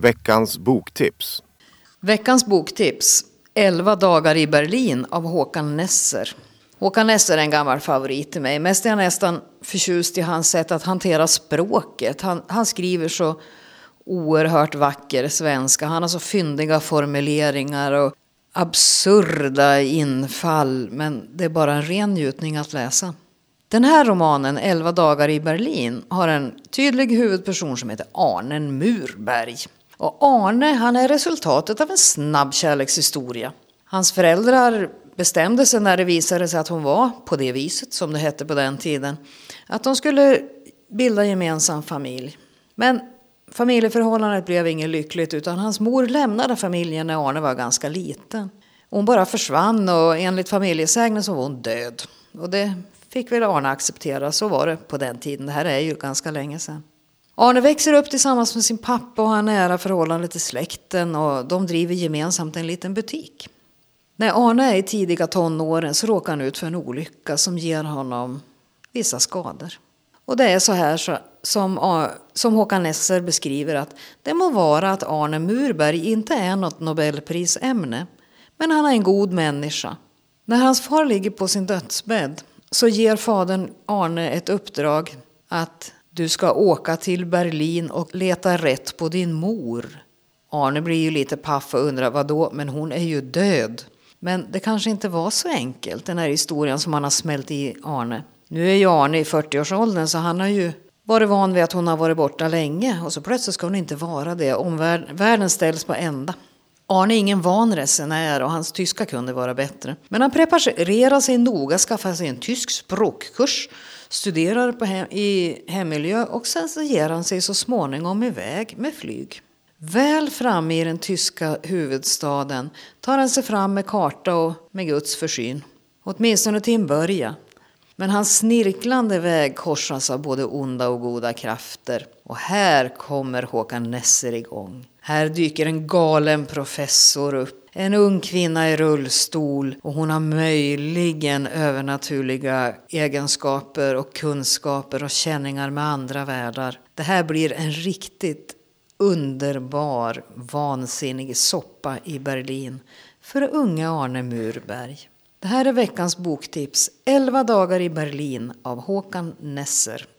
Veckans boktips. Veckans boktips. 11 dagar i Berlin av Håkan Nesser. Håkan Nesser är en gammal favorit till mig. Mest är jag nästan förtjust i hans sätt att hantera språket. Han skriver så oerhört vacker svenska. Han har så fyndiga formuleringar och absurda infall. Men det är bara en ren njutning att läsa. Den här romanen, 11 dagar i Berlin, har en tydlig huvudperson som heter Arne Murberg. Och Arne, han är resultatet av en snabb kärlekshistoria. Hans föräldrar bestämde sig när det visade sig att hon var på det viset, som det hette på den tiden, att de skulle bilda gemensam familj. Men familjeförhållandet blev inget lyckligt, utan hans mor lämnade familjen när Arne var ganska liten. Hon bara försvann och enligt familjesägnen så var hon död. Och det fick väl Arne acceptera, så var det på den tiden. Det här är ju ganska länge sedan. Arne växer upp tillsammans med sin pappa och har nära förhållande till släkten och de driver gemensamt en liten butik. När Arne är i tidiga tonåren så råkar han ut för en olycka som ger honom vissa skador. Och det är så här som Håkan Nesser beskriver, att det må vara att Arne Murberg inte är något Nobelprisämne, men han är en god människa. När hans far ligger på sin dödsbädd så ger fadern Arne ett uppdrag att du ska åka till Berlin och leta rätt på din mor. Arne blir ju lite paff och undrar vadå, men hon är ju död. Men det kanske inte var så enkelt, den här historien som han har smält i Arne. Nu är ju Arne i 40-årsåldern så han har ju varit van vid att hon har varit borta länge. Och så plötsligt ska hon inte vara det. Världen ställs på ända. Arne är ingen van resenär och hans tyska kunde vara bättre. Men han preparerar sig noga, skaffar sig en tysk språkkurs, studerar i hemmiljö och sen så ger han sig så småningom iväg med flyg. Väl framme i den tyska huvudstaden tar han sig fram med karta och med Guds försyn. Åtminstone till en början. Men hans snirklande väg korsas av både onda och goda krafter. Och här kommer Håkan Nesser igång. Här dyker en galen professor upp. En ung kvinna i rullstol och hon har möjligen övernaturliga egenskaper och kunskaper och känningar med andra världar. Det här blir en riktigt underbar, vansinnig soppa i Berlin för unga Arne Murberg. Det här är veckans boktips. 11 dagar i Berlin av Håkan Nesser.